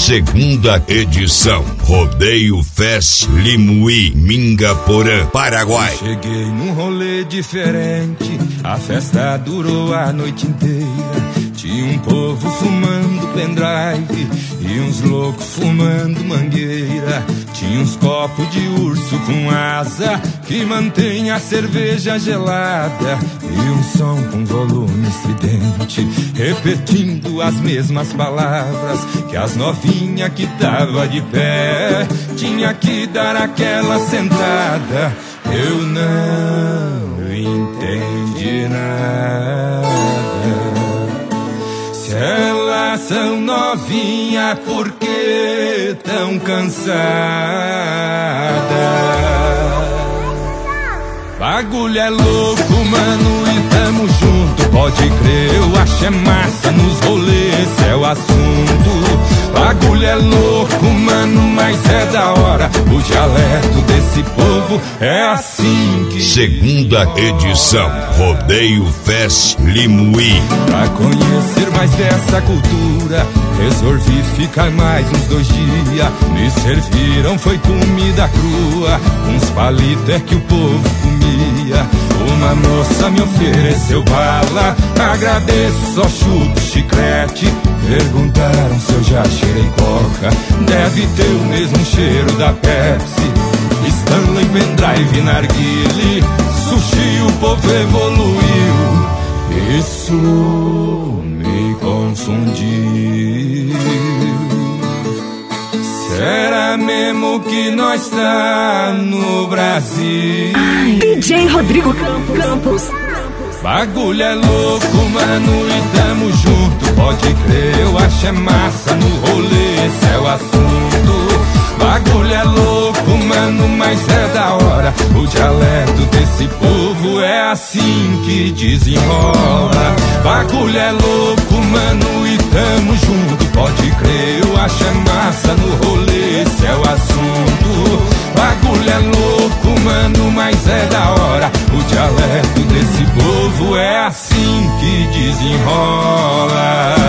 segunda edição. Rodeio Fest Limuí, Mingaporã, Paraguai. Cheguei num rolê diferente, a festa durou a noite inteira. Tinha um povo fumando pendrive e uns loucos fumando mangueira. Tinha uns copos de urso com asa que mantém a cerveja gelada, e um som com volume estridente repetindo as mesmas palavras que as novinhas que tava de pé tinha que dar aquela sentada. Eu não entendi nada. Se elas são novinhas, por que tão cansadas? Bagulho é louco, mano, e tamo junto. Pode crer, eu acho é massa nos rolês, esse é o assunto. Bagulho é louco, mano, mas é da hora. O dialeto desse povo é assim que... Segunda edição, Rodeio Fest Limuí. Pra conhecer mais dessa cultura, resolvi ficar mais uns 2 dias. Me serviram, foi comida crua, uns palitos é que o povo comia. Uma moça me ofereceu bala, agradeço, só chupo chiclete. Perguntaram se eu já cheirei coca, deve ter o mesmo cheiro da Pepsi. Stanley, pendrive, narguile, sushi, o povo evoluiu. Isso me confundiu. Será mesmo que nós tá no Brasil? DJ Rodrigo Campos. Bagulho é louco, mano, e tamo junto. Pode crer, eu acho é massa no rolê, esse é o assunto. Bagulho é louco, mano, mas é da hora. O dialeto desse povo é assim que desenrola. Bagulho é louco, mano, e tamo junto. Pode crer, eu acho é massa no rolê, esse é o assunto. Bagulho é louco, mano, mas é da hora. O dialeto desse povo é assim que desenrola.